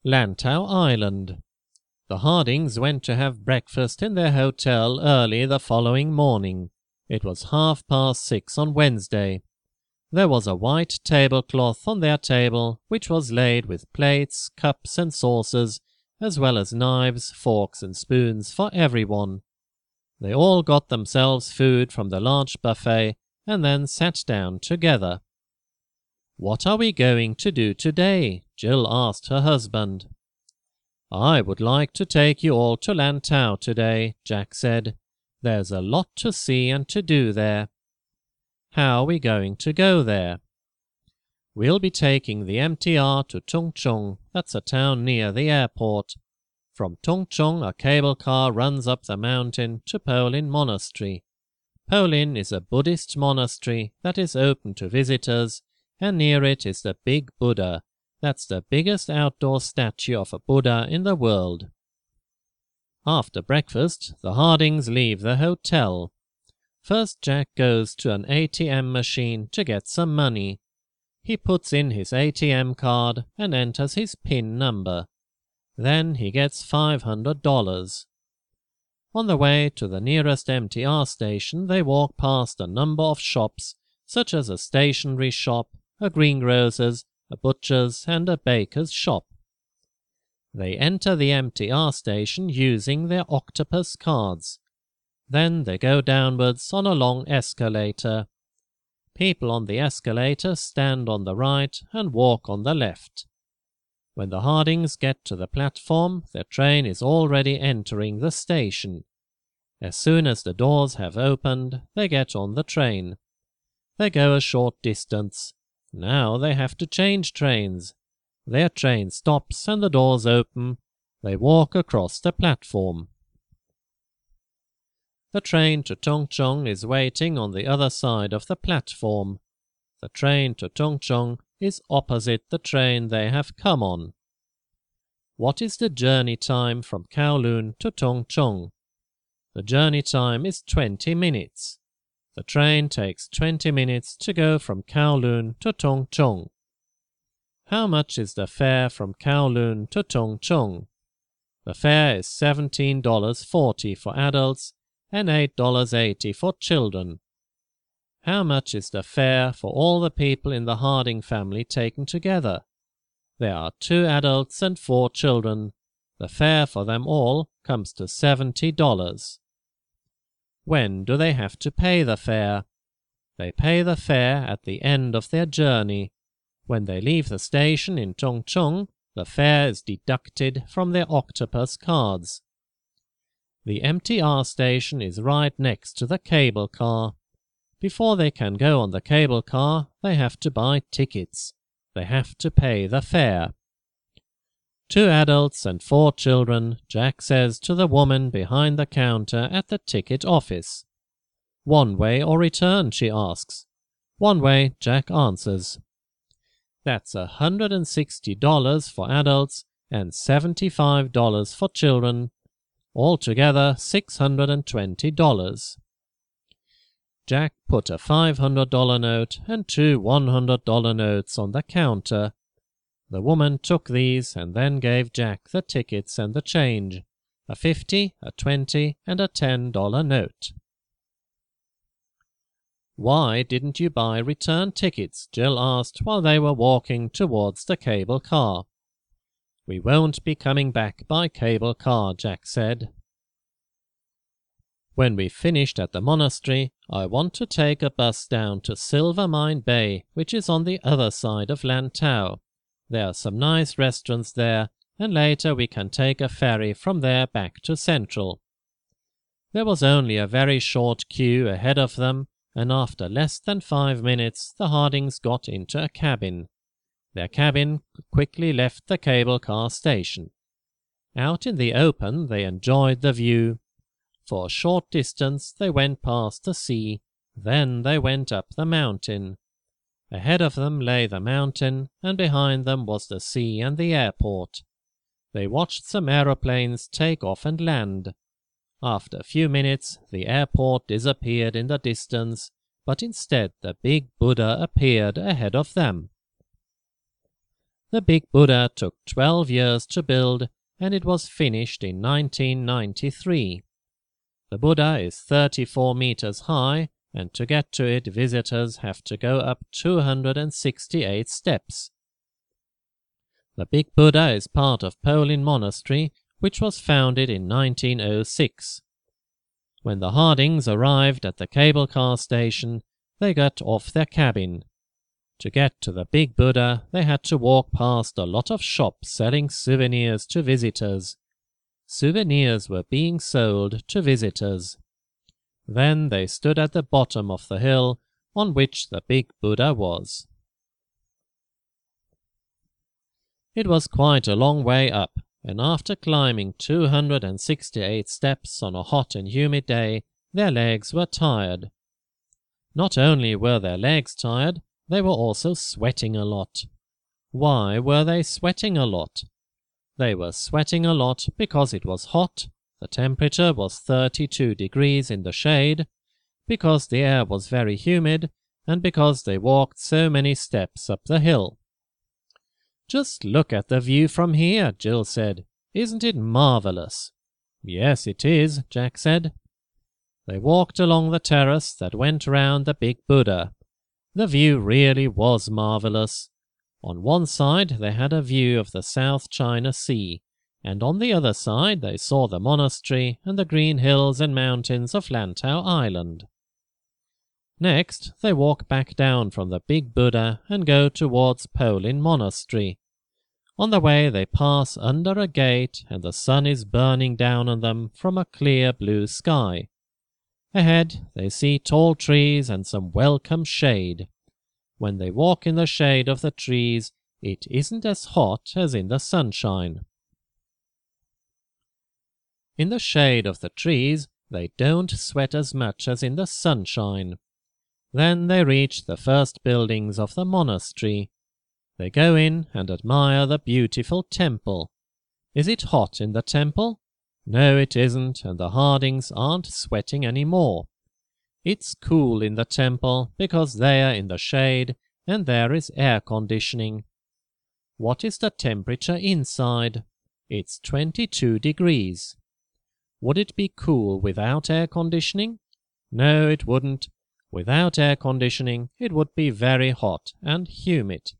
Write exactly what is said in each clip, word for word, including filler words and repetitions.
Lantau Island. The Hardings went to have breakfast in their hotel early the following morning. It was half past six on Wednesday. There was a white tablecloth on their table, which was laid with plates, cups, and saucers, as well as knives, forks, and spoons for everyone. They all got themselves food from the large buffet and then sat down together. "What are we going to do today?" Jill asked her husband. "I would like to take you all to Lantau today," Jack said. "There's a lot to see and to do there." "How are we going to go there?" "We'll be taking the M T R to Tung Chung. That's a town near the airport. From Tung Chung, a cable car runs up the mountain to Polin Monastery. Polin is a Buddhist monastery that is open to visitors, and near it is the Big Buddha. That's the biggest outdoor statue of a Buddha in the world." After breakfast, the Hardings leave the hotel. First, Jack goes to an A T M machine to get some money. He puts in his A T M card and enters his PIN number. Then he gets five hundred dollars. On the way to the nearest M T R station, they walk past a number of shops, such as a stationery shop, a greengrocer's, a butcher's, and a baker's shop. They enter the M T R station using their octopus cards. Then they go downwards on a long escalator. People on the escalator stand on the right and walk on the left. When the Hardings get to the platform, their train is already entering the station. As soon as the doors have opened, they get on the train. They go a short distance. Now they have to change trains. Their train stops and the doors open. They walk across the platform. The train to Tung Chung is waiting on the other side of the platform. The train to Tung Chung is opposite the train they have come on. What is the journey time from Kowloon to Tung Chung? The journey time is twenty minutes. The train takes twenty minutes to go from Kowloon to Tung Chung. How much is the fare from Kowloon to Tung Chung? The fare is seventeen dollars and forty cents for adults and eight dollars and eighty cents for children. How much is the fare for all the people in the Harding family taken together? There are two adults and four children. The fare for them all comes to seventy dollars. When do they have to pay the fare? They pay the fare at the end of their journey. When they leave the station in Tung Chung, the fare is deducted from their octopus cards. The M T R station is right next to the cable car. Before they can go on the cable car, they have to buy tickets. They have to pay the fare. Two adults and four children, Jack says to the woman behind the counter at the ticket office. "One way or return?" she asks. "One way," Jack answers. That's one hundred sixty dollars for adults and seventy-five dollars for children. Altogether six hundred twenty dollars. Jack put a five hundred dollar note and two one hundred dollar notes on the counter. The woman took these and then gave Jack the tickets and the change, a fifty, a twenty, and a ten dollar note. "Why didn't you buy return tickets?" Jill asked while they were walking towards the cable car. "We won't be coming back by cable car," Jack said. "When we've finished at the monastery, I want to take a bus down to Silver Mine Bay, which is on the other side of Lantau. There are some nice restaurants there, and later we can take a ferry from there back to Central." There was only a very short queue ahead of them, and after less than five minutes the Hardings got into a cabin. Their cabin quickly left the cable car station. Out in the open they enjoyed the view. For a short distance they went past the sea, then they went up the mountain. Ahead of them lay the mountain, and behind them was the sea and the airport. They watched some aeroplanes take off and land. After a few minutes, the airport disappeared in the distance, but instead the big Buddha appeared ahead of them. The Big Buddha took twelve years to build, and it was finished in nineteen ninety-three. The Buddha is thirty-four meters high, and to get to it visitors have to go up two hundred sixty-eight steps. The Big Buddha is part of Polin Monastery, which was founded in nineteen oh six. When the Hardings arrived at the cable car station, they got off their cabin. To get to the Big Buddha, they had to walk past a lot of shops selling souvenirs to visitors. Souvenirs were being sold to visitors. Then they stood at the bottom of the hill on which the Big Buddha was. It was quite a long way up, and after climbing two hundred sixty-eight steps on a hot and humid day, their legs were tired. Not only were their legs tired, they were also sweating a lot. Why were they sweating a lot? They were sweating a lot because it was hot, the temperature was thirty-two degrees in the shade, because the air was very humid, and because they walked so many steps up the hill. "Just look at the view from here," Jill said. "Isn't it marvelous?" "Yes, it is," Jack said. They walked along the terrace that went round the Big Buddha. The view really was marvelous. On one side they had a view of the South China Sea, and on the other side they saw the monastery and the green hills and mountains of Lantau Island. Next they walk back down from the Big Buddha and go towards Polin Monastery. On the way they pass under a gate, and the sun is burning down on them from a clear blue sky. Ahead they see tall trees and some welcome shade. When they walk in the shade of the trees, it isn't as hot as in the sunshine. In the shade of the trees, they don't sweat as much as in the sunshine. Then they reach the first buildings of the monastery. They go in and admire the beautiful temple. Is it hot in the temple? No, it isn't, and the Hardings aren't sweating any more. It's cool in the temple because they are in the shade and there is air conditioning. What is the temperature inside? It's twenty-two degrees. Would it be cool without air conditioning? No, it wouldn't. Without air conditioning, it would be very hot and humid.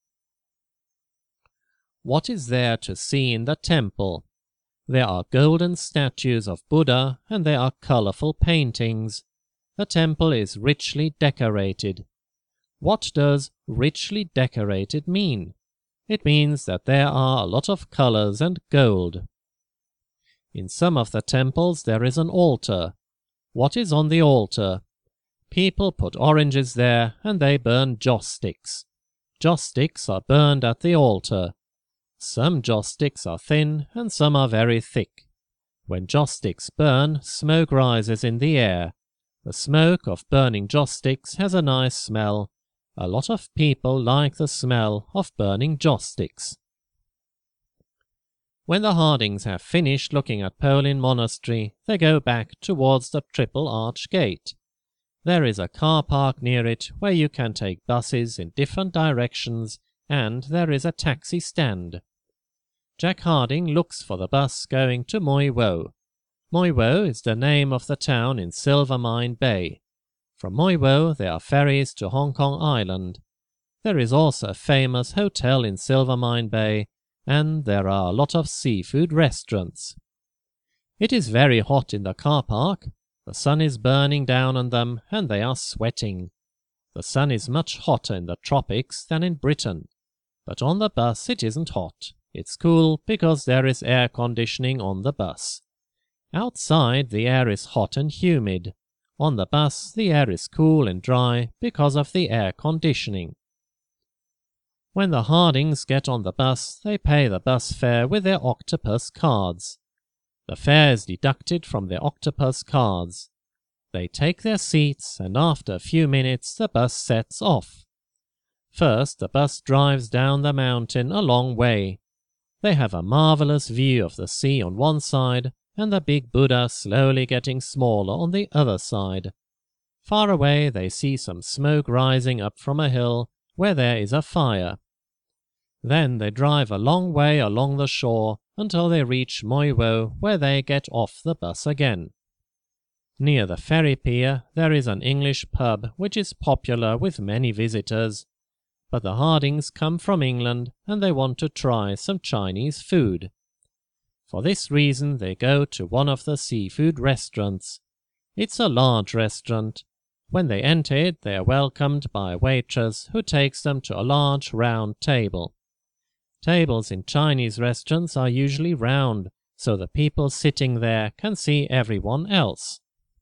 What is there to see in the temple? There are golden statues of Buddha and there are colorful paintings. The temple is richly decorated. What does richly decorated mean? It means that there are a lot of colors and gold. In some of the temples there is an altar. What is on the altar? People put oranges there and they burn joss sticks. Joss sticks are burned at the altar. Some joss sticks are thin and some are very thick. When joss sticks burn, smoke rises in the air. The smoke of burning joss sticks has a nice smell. A lot of people like the smell of burning joss sticks. When the Hardings have finished looking at Polin Monastery, they go back towards the Triple Arch Gate. There is a car park near it where you can take buses in different directions, and there is a taxi stand. Jack Harding looks for the bus going to Mui Wo. Mui Wo is the name of the town in Silvermine Bay. From Mui Wo there are ferries to Hong Kong Island. There is also a famous hotel in Silvermine Bay, and there are a lot of seafood restaurants. It is very hot in the car park. The sun is burning down on them and they are sweating. The sun is much hotter in the tropics than in Britain. But on the bus it isn't hot. It's cool because there is air conditioning on the bus. Outside the air is hot and humid. On the bus the air is cool and dry because of the air conditioning. When the Hardings get on the bus, they pay the bus fare with their octopus cards. The fare is deducted from their octopus cards. They take their seats, and after a few minutes the bus sets off. First, the bus drives down the mountain a long way. They have a marvelous view of the sea on one side, and the Big Buddha slowly getting smaller on the other side. Far away they see some smoke rising up from a hill where there is a fire. Then they drive a long way along the shore until they reach Moiwo, where they get off the bus again. Near the ferry pier there is an English pub which is popular with many visitors, but the Hardings come from England and they want to try some Chinese food. For this reason they go to one of the seafood restaurants. It's a large restaurant. When they enter it, they are welcomed by a waitress who takes them to a large round table. Tables in Chinese restaurants are usually round, so the people sitting there can see everyone else.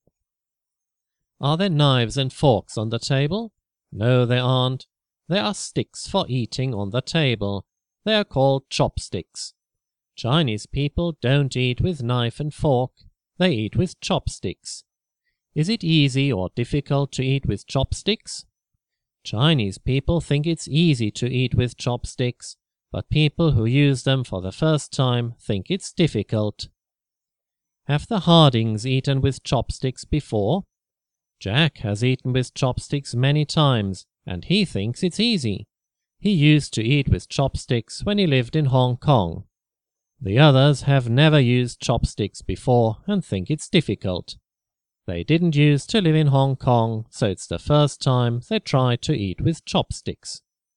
Are there knives and forks on the table? No, there aren't. There are sticks for eating on the table. They are called chopsticks. Chinese people don't eat with knife and fork. They eat with chopsticks. Is it easy or difficult to eat with chopsticks? Chinese people think it's easy to eat with chopsticks, but people who use them for the first time think it's difficult. Have the Hardings eaten with chopsticks before? Jack has eaten with chopsticks many times, and he thinks it's easy. He used to eat with chopsticks when he lived in Hong Kong. The others have never used chopsticks before and think it's difficult. They didn't used to live in Hong Kong, so it's the first time they try to eat with chopsticks.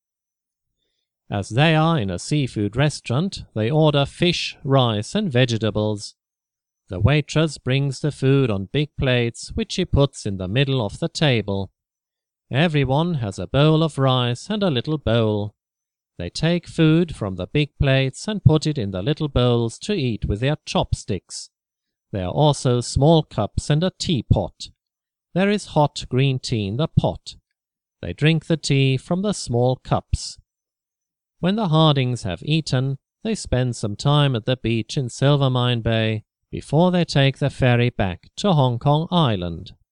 As they are in a seafood restaurant, they order fish, rice and vegetables. The waitress brings the food on big plates, which she puts in the middle of the table. Everyone has a bowl of rice and a little bowl. They take food from the big plates and put it in the little bowls to eat with their chopsticks. There are also small cups and a teapot. There is hot green tea in the pot. They drink the tea from the small cups. When the Hardings have eaten, they spend some time at the beach in Silvermine Bay before they take the ferry back to Hong Kong Island.